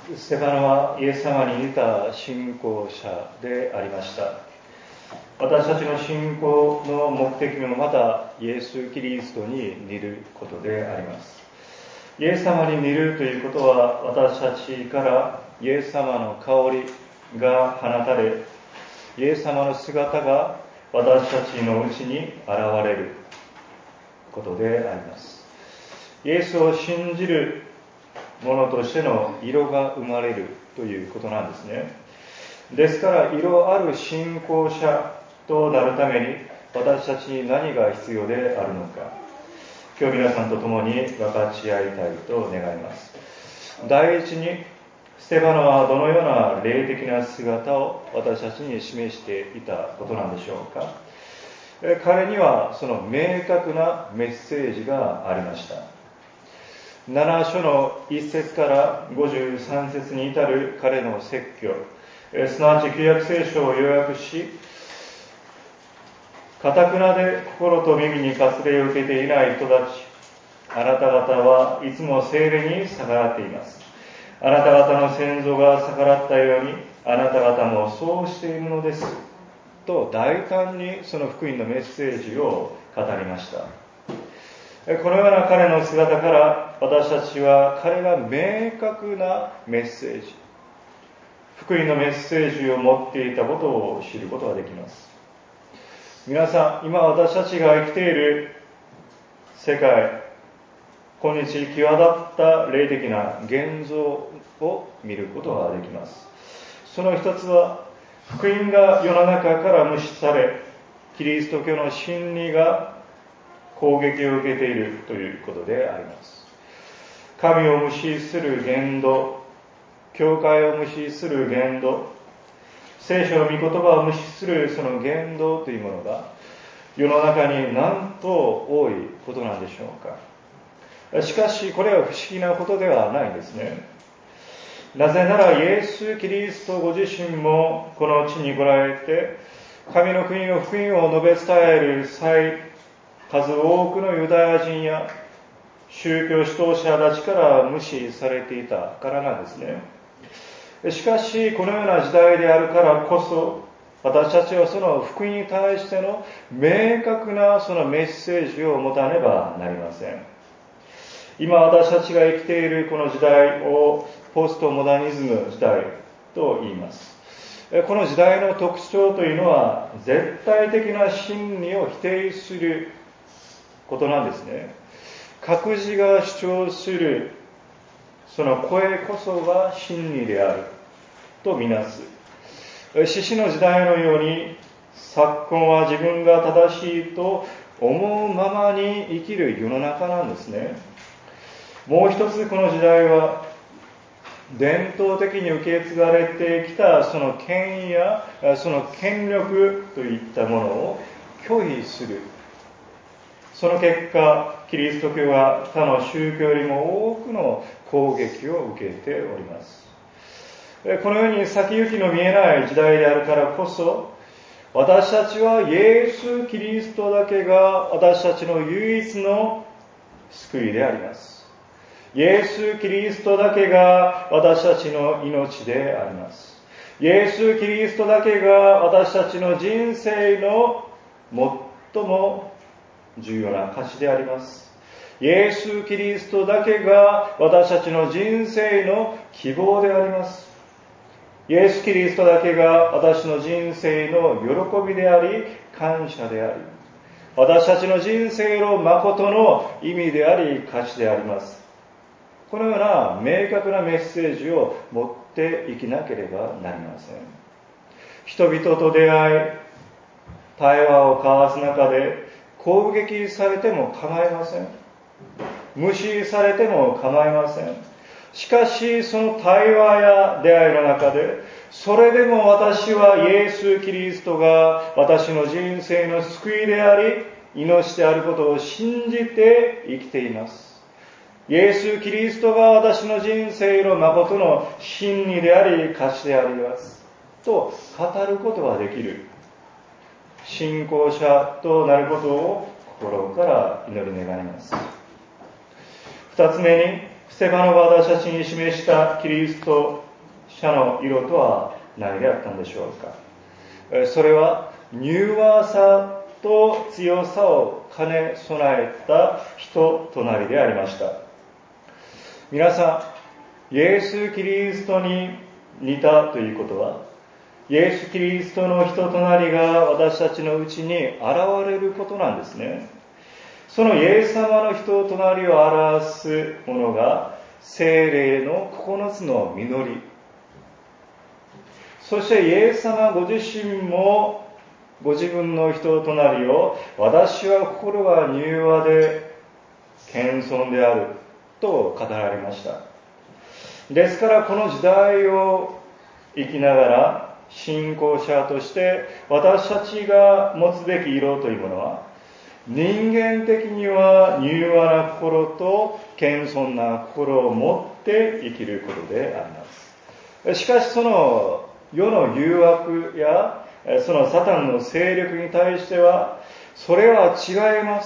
ステパノはイエス様に似た信仰者でありました。私たちの信仰の目的もまたイエス・キリストに似ることであります。イエス様に似るということは、私たちからイエス様の香りが放たれ、イエス様の姿が私たちのうちに現れることであります。イエスを信じる者としての色が生まれるということなんですね。ですから色ある信仰者となるために私たちに何が必要であるのか、今日皆さんと共に分かち合いたいと願います。第一に、ステパノはどのような霊的な姿を私たちに示していたことなんでしょうか。彼にはその明確なメッセージがありました。7章の1節から53節に至る彼の説教、すなわち旧約聖書を要約し、堅くなで心と耳に割礼を受けていない人たち、あなた方はいつも聖霊に逆らっています。あなた方の先祖が逆らったように、あなた方もそうしているのですと大胆にその福音のメッセージを語りました。このような彼の姿から私たちは彼が明確なメッセージ、福音のメッセージを持っていたことを知ることができます。皆さん、今私たちが生きている世界、今日際立った霊的な現像を見ることができます。その一つは、福音が世の中から無視され、キリスト教の真理が攻撃を受けているということであります。神を無視する言動、教会を無視する言動、聖書の御言葉を無視するその言動というものが世の中になんと多いことなんでしょうか。しかしこれは不思議なことではないんですね。なぜならイエス・キリストご自身もこの地に来られて、神の国の福音を述べ伝える際、数多くのユダヤ人や宗教指導者たちから無視されていたからなんですね。しかしこのような時代であるからこそ、私たちはその福音に対しての明確なそのメッセージを持たねばなりません。今私たちが生きているこの時代をポストモダニズム時代と言います。この時代の特徴というのは絶対的な真理を否定することなんですね。各自が主張するその声こそが真理であるとみなす。獅子の時代のように昨今は自分が正しいと思うままに生きる世の中なんですね。もう一つこの時代は伝統的に受け継がれてきたその権威やその権力といったものを拒否する。その結果、キリスト教は他の宗教よりも多くの攻撃を受けております。このように先行きの見えない時代であるからこそ、私たちはイエス・キリストだけが私たちの唯一の救いであります。イエス・キリストだけが私たちの命であります。イエス・キリストだけが私たちの人生の最も重要な価値であります。イエス・キリストだけが私たちの人生の希望であります。イエス・キリストだけが私の人生の喜びであり、感謝であり、私たちの人生の誠の意味であり、価値であります。このような明確なメッセージを持って生きなければなりません。人々と出会い、対話を交わす中で攻撃されても構いません。無視されても構いません。しかしその対話や出会いの中で、それでも私はイエス・キリストが私の人生の救いであり、命であることを信じて生きています。イエス・キリストが私の人生の誠の真理であり、価値でありますと語ることができる信仰者となることを心から祈り願います。二つ目に、 ステパノが私たちに示したキリスト者の色とは何であったんでしょうか。それは柔和さと強さを兼ね備えた人となりでありました。皆さん、イエス・キリストに似たということは、イエス・キリストの人となりが私たちのうちに現れることなんですね。そのイエス様の人となりを表すものが聖霊の9つの実り。そしてイエス様ご自身もご自分の人となりを、私は心が柔和で謙遜であると語られました。ですからこの時代を生きながら信仰者として私たちが持つべき色というものは、人間的には柔和な心と謙遜な心を持って生きることであります。しかしその世の誘惑やそのサタンの勢力に対しては、それは違います。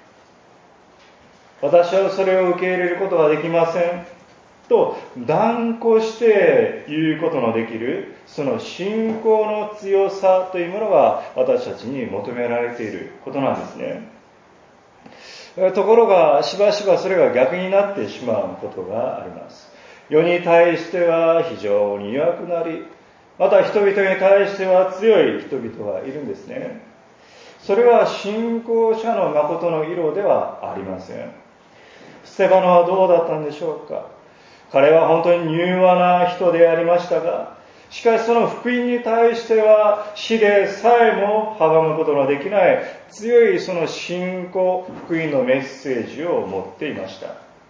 私はそれを受け入れることはできませんと断固して言うことのできる、その信仰の強さというものが私たちに求められていることなんですね。ところがしばしばそれが逆になってしまうことがあります。世に対しては非常に弱くなり、また人々に対しては強い人々がいるんですね。それは信仰者の誠の色ではありません。ステパノはどうだったんでしょうか。彼は本当に柔和な人でありましたが、しかしその福音に対しては死でさえも阻むことのできない強いその信仰福音のメッセージを持っていました。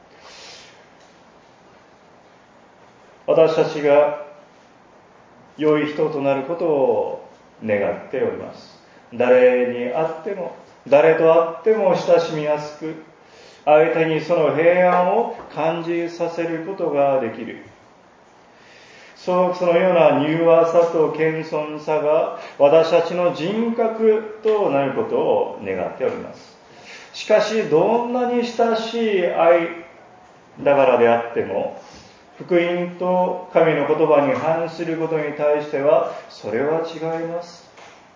私たちが良い人となることを願っております。誰に会っても、誰と会っても親しみやすく、相手にその平安を感じさせることができる。そのような柔和さと謙遜さが私たちの人格となることを願っております。しかし、どんなに親しい間柄であっても、福音と神の言葉に反することに対しては、それは違います。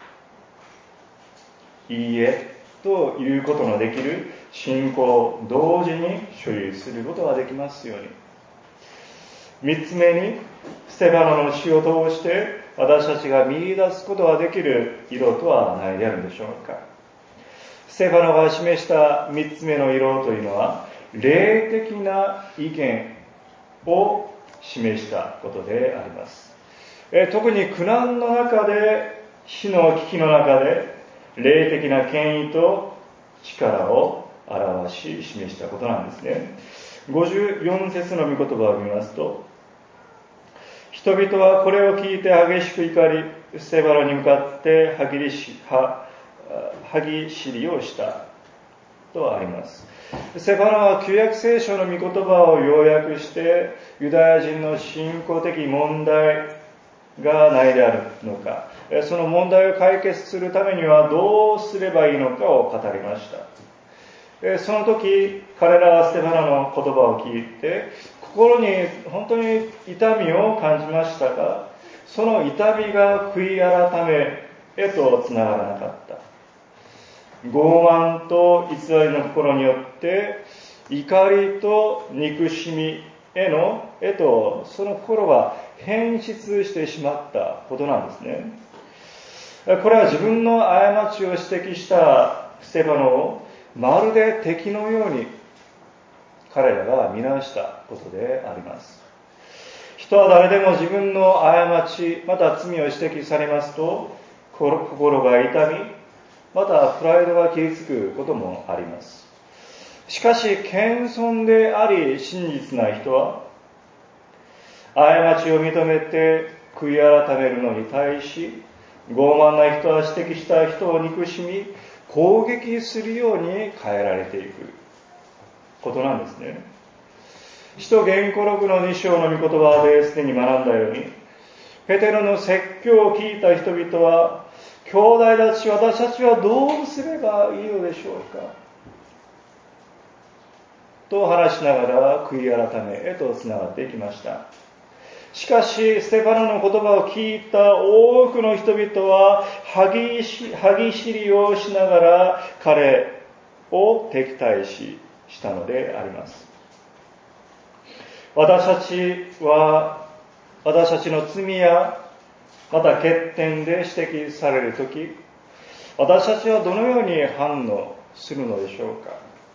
いいえということのできる信仰を同時に所有することができますように。三つ目に、ステパノの死を通して私たちが見出すことができる色とは何であるんでしょうか。ステパノが示した三つ目の色というのは、霊的な意見を示したことであります。特に苦難の中で、死の危機の中で、霊的な権威と力を表し示したことなんですね。54節の御言葉を見ますと、人々はこれを聞いて激しく怒り、ステパノに向かって歯ぎしりをしたとあります。ステパノは旧約聖書の御言葉を要約して、ユダヤ人の信仰的問題が何であるのか、その問題を解決するためにはどうすればいいのかを語りました。その時、彼らはステパノの言葉を聞いて、心に本当に痛みを感じましたが、その痛みが悔い改めへとつながらなかった。傲慢と偽りの心によって怒りと憎しみへとその心が変質してしまったことなんですね。これは自分の過ちを指摘したステパノをまるで敵のように彼らが見直したことであります。人は誰でも自分の過ちまた罪を指摘されますと心が痛み、またプライドが傷つくこともあります。しかし謙遜であり真実な人は、過ちを認めて悔い改めるのに対し、傲慢な人は指摘した人を憎しみ攻撃するように変えられていくことなんですね。使徒言語録の2章の御言葉ですでに学んだように、ペテロの説教を聞いた人々は、兄弟たち、私たちはどうすればいいのでしょうか。 と話しながら悔い改めへとつながっていきました。しかしステパノの言葉を聞いた多くの人々は歯ぎしりをしながら彼を敵対したのであります。私たちの罪やまた欠点で指摘されるとき、私たちはどのように反応するのでしょうか。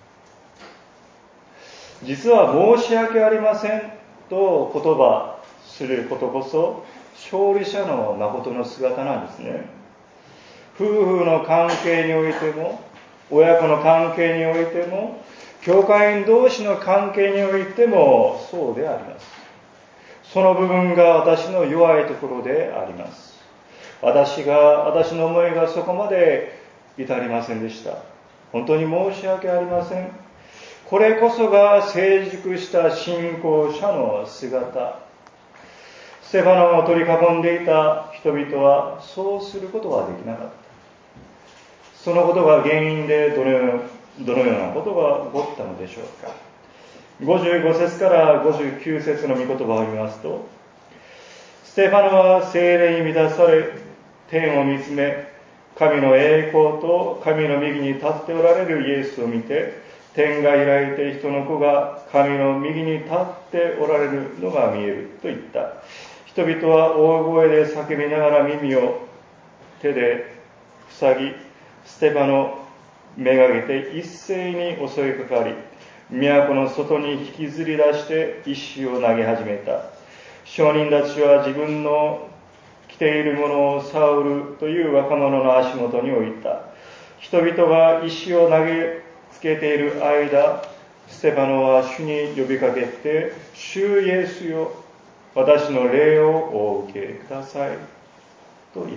実は申し訳ありませんと言葉することこそ勝利者の誠の姿なんですね。夫婦の関係においても、親子の関係においても、教会員同士の関係においてもそうであります。その部分が私の弱いところであります。私の思いがそこまで至りませんでした。本当に申し訳ありません。これこそが成熟した信仰者の姿。ステパノを取り囲んでいた人々はそうすることはできなかった。そのことが原因でどのようなことが起こったのでしょうか。55節から59節の御言葉を見ますと、ステパノは聖霊に満たされ、天を見つめ、神の栄光と神の右に立っておられるイエスを見て、天が開いて人の子が神の右に立っておられるのが見えると言った。人々は大声で叫びながら耳を手で塞ぎ、ステパノめがけて一斉に襲いかかり、都の外に引きずり出して石を投げ始めた。商人たちは自分の着ているものをサウルという若者の足元に置いた。人々が石を投げつけている間、ステパノは主に呼びかけて、主イエスよ、私の霊をお受けくださいと言った。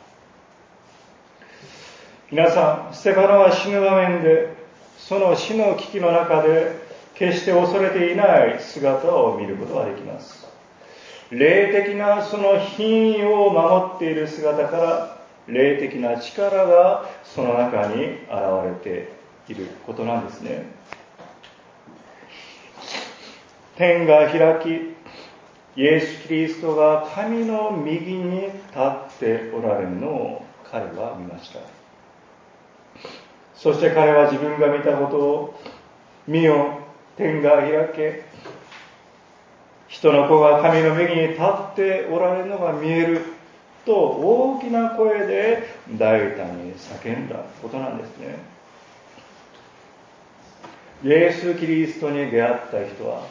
皆さん、ステパノは死ぬ場面で、その死の危機の中で決して恐れていない姿を見ることができます。霊的なその品位を守っている姿から霊的な力がその中に現れていることなんですね。天が開き、イエス・キリストが神の右に立っておられるのを彼は見ました。そして彼は自分が見たことを、見よ、天が開け、人の子が神の右に立っておられるのが見えると大きな声で大胆に叫んだことなんですね。イエス・キリストに出会った人は、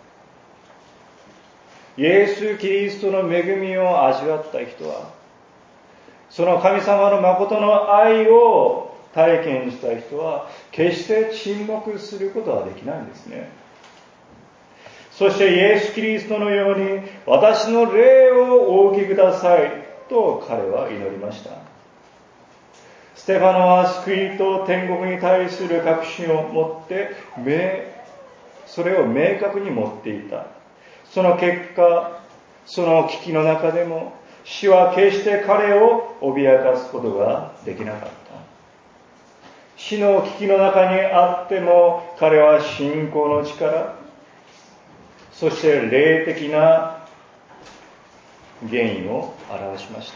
イエス・キリストの恵みを味わった人は、その神様の誠の愛を体験した人は決して沈黙することはできないんですね。そしてイエス・キリストのように私の霊をお受けくださいと彼は祈りました。ステパノは救いと天国に対する確信を持ってそれを明確に持っていた。その結果、その危機の中でも死は決して彼を脅かすことができなかった。死の危機の中にあっても彼は信仰の力、そして霊的な原因を表しました。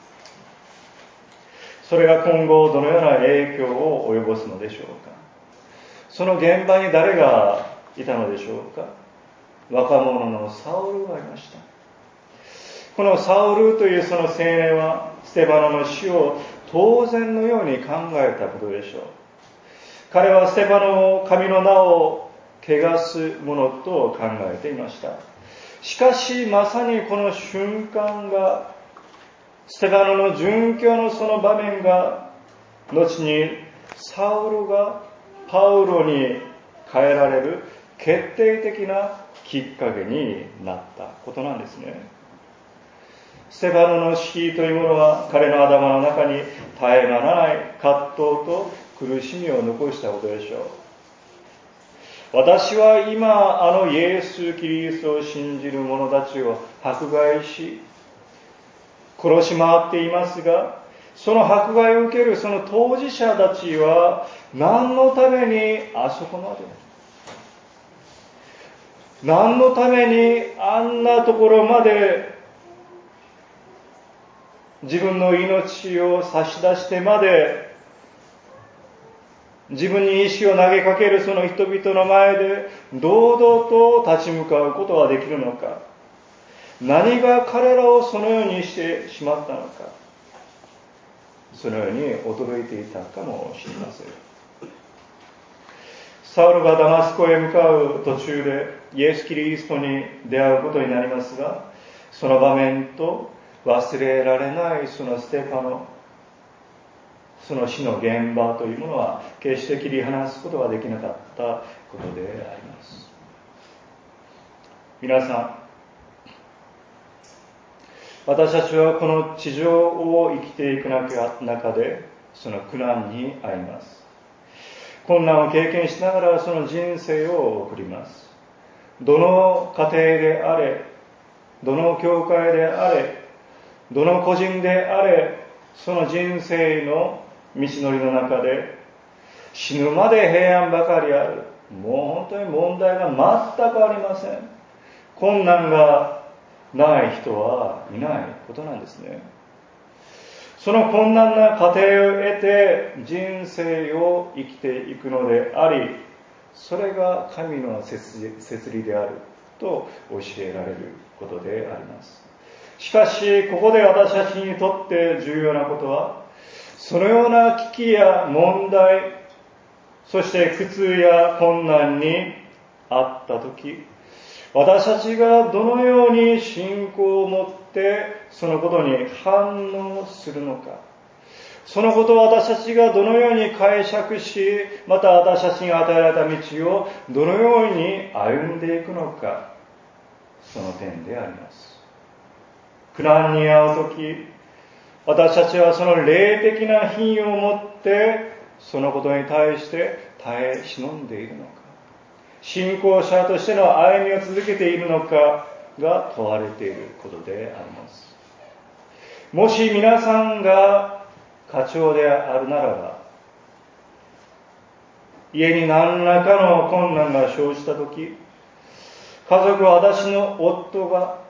それが今後どのような影響を及ぼすのでしょうか。その現場に誰がいたのでしょうか。若者のサウルがいました。このサウルというその青年はステパノの死を当然のように考えたことでしょう。彼はステパノを神の名を汚すものと考えていました。しかしまさにこの瞬間が、ステパノの殉教のその場面が、後にサウルがパウロに変えられる決定的なきっかけになったことなんですね。ステパノの死というものは彼の頭の中に絶え間なない葛藤と苦しみを残したことでしょう。私は今あのイエス・キリストを信じる者たちを迫害し殺し回っていますが、その迫害を受けるその当事者たちは何のためにあそこまで何のためにあんなところまで自分の命を差し出してまで自分に石を投げかけるその人々の前で堂々と立ち向かうことができるのか。何が彼らをそのようにしてしまったのか。そのように驚いていたかもしれません。サウルがダマスコへ向かう途中でイエス・キリストに出会うことになりますが、その場面と忘れられないそのステファノ、その死の現場というものは決して切り離すことができなかったことであります。皆さん、私たちはこの地上を生きていく中でその苦難に遭います。困難を経験しながらその人生を送ります。どの家庭であれ、どの教会であれ、どの個人であれ、その人生の道のりの中で死ぬまで平安ばかりある。もう本当に問題が全くありません。困難がない人はいないことなんですね。その困難な過程を得て人生を生きていくのであり、それが神の摂理であると教えられることであります。しかし、ここで私たちにとって重要なことは、そのような危機や問題、そして苦痛や困難にあったとき、私たちがどのように信仰を持ってそのことに反応するのか、そのことを私たちがどのように解釈し、また私たちに与えられた道をどのように歩んでいくのか、その点であります。苦難に遭うとき、私たちはその霊的な品を持ってそのことに対して耐え忍んでいるのか、信仰者としての歩みを続けているのかが問われていることであります。もし皆さんが家長であるならば、家に何らかの困難が生じたとき、家族は私の夫が、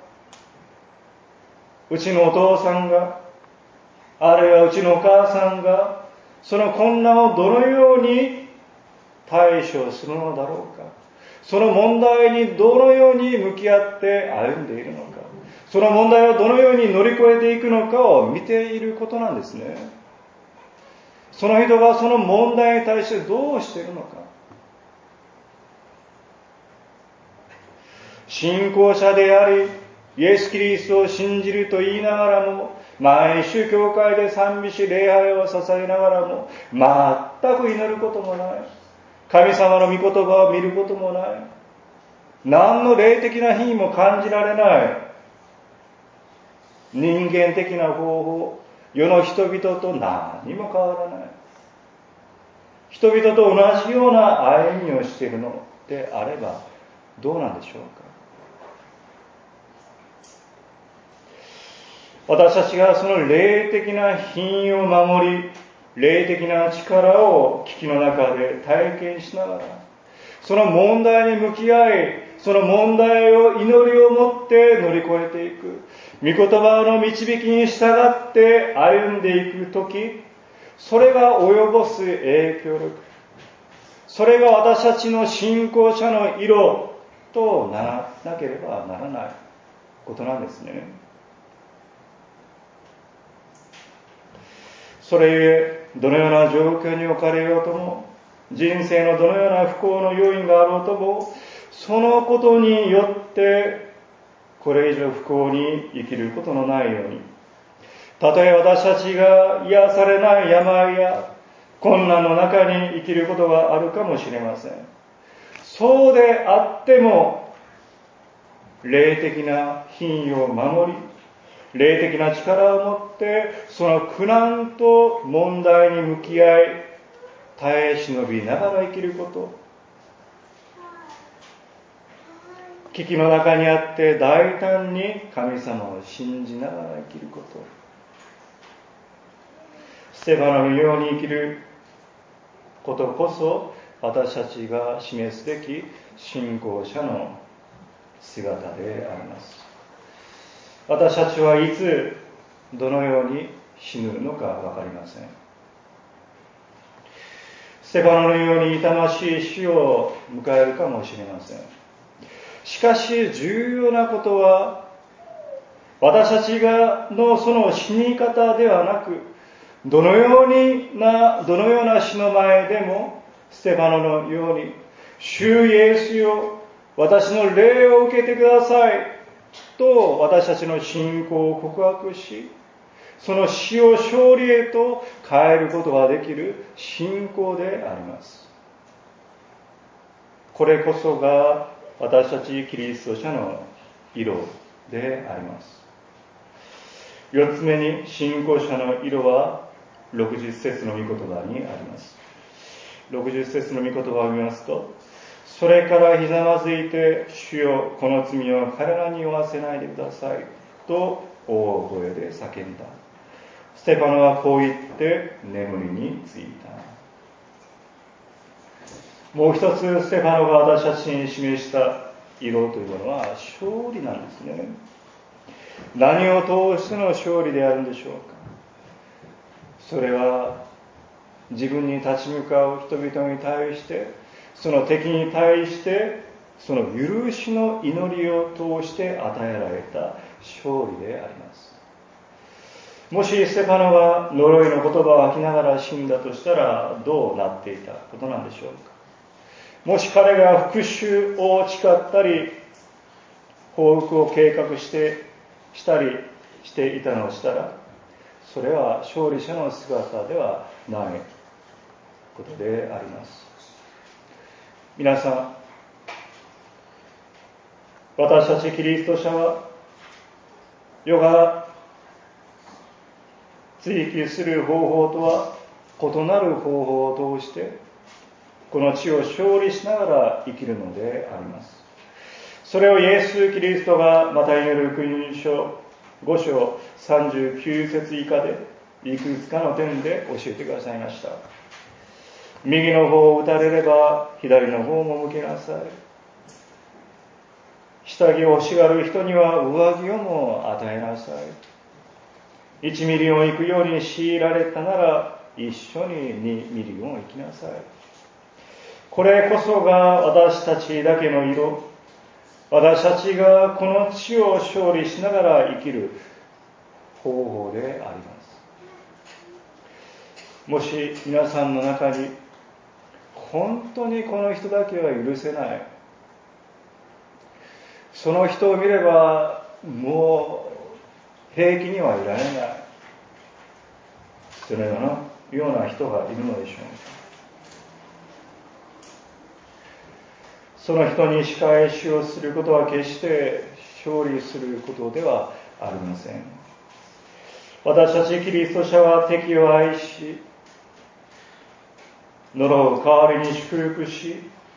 うちのお父さんが、あるいはうちのお母さんが、その困難をどのように対処するのだろうか、その問題にどのように向き合って歩んでいるのか、その問題をどのように乗り越えていくのかを見ていることなんですね。その人がその問題に対してどうしているのか。信仰者であり、イエス・キリストを信じると言いながらも、毎週教会で賛美し礼拝を捧げながらも、全く祈ることもない。神様の御言葉を見ることもない。何の霊的な品も感じられない。人間的な方法、世の人々と何にも変わらない。人々と同じような歩みをしているのであればどうなんでしょうか。私たちがその霊的な品を守り、霊的な力を危機の中で体験しながら、その問題に向き合い、その問題を祈りを持って乗り越えていく、御言葉の導きに従って歩んでいくとき、それが及ぼす影響力、それが私たちの信仰者の色とならなければならないことなんですね。それゆえ、どのような状況に置かれようとも、人生のどのような不幸の要因があろうとも、そのことによってこれ以上不幸に生きることのないように、たとえ私たちが癒されない病や困難の中に生きることがあるかもしれません。そうであっても、霊的な品を守り、霊的な力を持ってその苦難と問題に向き合い、耐え忍びながら生きること、危機の中にあって大胆に神様を信じながら生きること、ステファノのように生きることこそ私たちが示すべき信仰者の姿であります。私たちはいつどのように死ぬのか分かりません。ステパノのように痛ましい死を迎えるかもしれません。しかし重要なことは、私たちのその死に方ではなく、どのような死の前でも、ステパノのように、主イエスよ、私の霊を受けてくださいと私たちの信仰を告白し、その死を勝利へと変えることができる信仰であります。これこそが私たちキリスト者の色であります。4つ目に、信仰者の色は60節の御言葉にあります。60節の御言葉を見ますと、それからひざまずいて、主よ、この罪を彼らに負わせないでくださいと大声で叫んだ。ステパノはこう言って眠りについた。もう一つ、ステパノが私たちに示した色というものは勝利なんですね。何を通しての勝利であるんでしょうか。それは自分に立ち向かう人々に対して、その敵に対してその許しの祈りを通して与えられた勝利であります。もしステパノが呪いの言葉を吐きながら死んだとしたらどうなっていたことなんでしょうか。もし彼が復讐を誓ったり報復を計画したりしていたのをしたら、それは勝利者の姿ではないことであります。皆さん、私たちキリスト者は世が追求する方法とは異なる方法を通してこの地を勝利しながら生きるのであります。それをイエス・キリストがマタイによる福音書5章39節以下でいくつかの点で教えてくださいました。右の方を打たれれば左の方も向けなさい。下着を欲しがる人には上着をも与えなさい。1ミリオン行くように強いられたなら一緒に2ミリオン行きなさい。これこそが私たちだけの色、私たちがこの地を勝利しながら生きる方法であります。もし皆さんの中に本当にこの人だけは許せない、その人を見ればもう平気にはいられない、そのような人がいるのでしょうか。その人に仕返しをすることは決して勝利することではありません。私たちキリスト者は敵を愛し、呪う代わりに祝福し、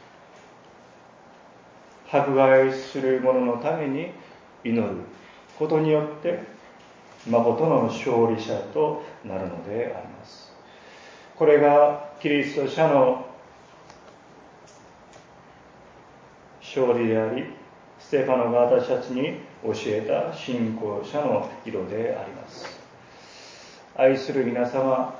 迫害する者のために祈ることによって誠の勝利者となるのであります。これがキリスト者の勝利であり、ステパノが私たちに教えた信仰者の色であります。愛する皆様、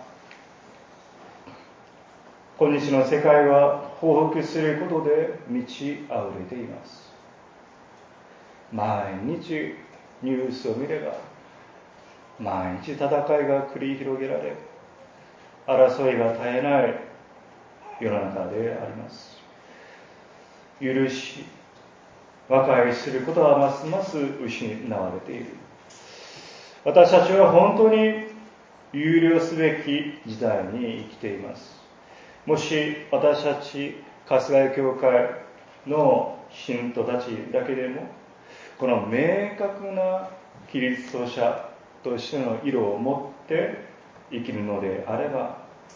今日の世界は報復することで満ち溢れています。毎日ニュースを見れば、毎日戦いが繰り広げられ、争いが絶えない世の中であります。許し、和解することはますます失われている。私たちは本当に憂慮すべき時代に生きています。もし私たち春日井教会の信徒たちだけでもこの明確なキリスト者としての色を持って生きるのであれば、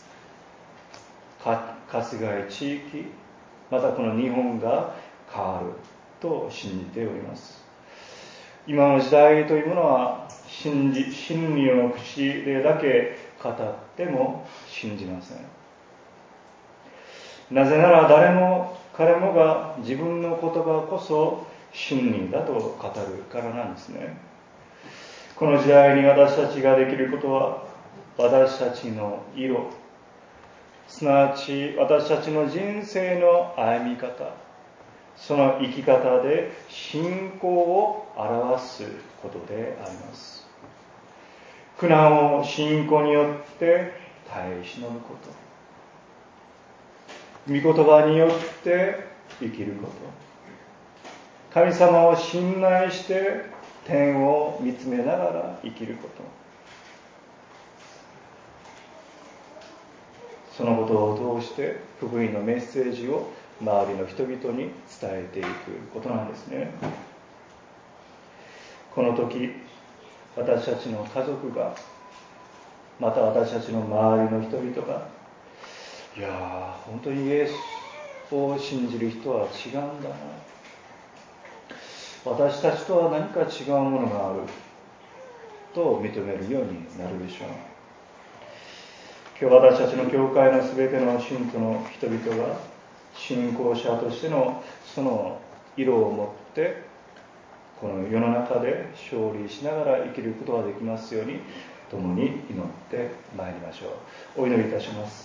春日井地域、またこの日本が変わると信じております。今の時代というものは真理の口でだけ語っても信じません。なぜなら誰も彼もが自分の言葉こそ真理だと語るからなんですね。この時代に私たちができることは、私たちの色、すなわち私たちの人生の歩み方、その生き方で信仰を表すことであります。苦難を信仰によって耐え忍ぶこと、御言葉によって生きること、神様を信頼して天を見つめながら生きること、そのことを通して福音のメッセージを周りの人々に伝えていくことなんですね。この時、私たちの家族が、また私たちの周りの人々が、いやー、本当にイエスを信じる人は違うんだな、私たちとは何か違うものがあると認めるようになるでしょう。今日私たちの教会のすべての信徒の人々が信仰者としてのその色を持ってこの世の中で勝利しながら生きることができますように共に祈ってまいりましょう。お祈りいたします。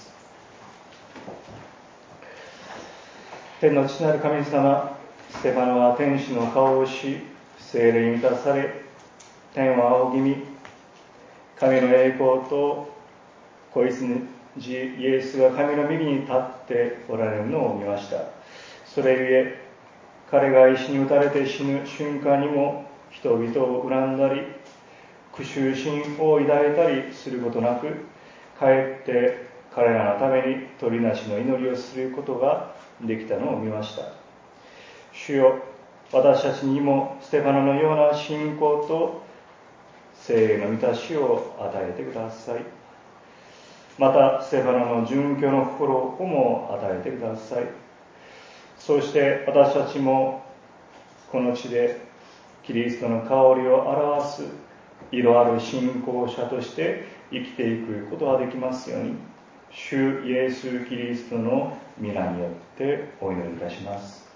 天の父なる神様、ステパノは天使の顔をし、聖霊に満たされ、天を仰ぎ見、神の栄光と子羊イエスが神の右に立っておられるのを見ました。それゆえ、彼が石に打たれて死ぬ瞬間にも人々を恨んだり、苦羞心を抱いたりすることなく、かえって彼らのために取りなしの祈りをすることができたのを見ました。主よ、私たちにもステパノのような信仰と聖霊の満たしを与えてください。またステパノの殉教の心をも与えてください。そして私たちもこの地でキリストの香りを表す色ある信仰者として生きていくことができますように、主イエス・キリストの皆によってお祈りいたします。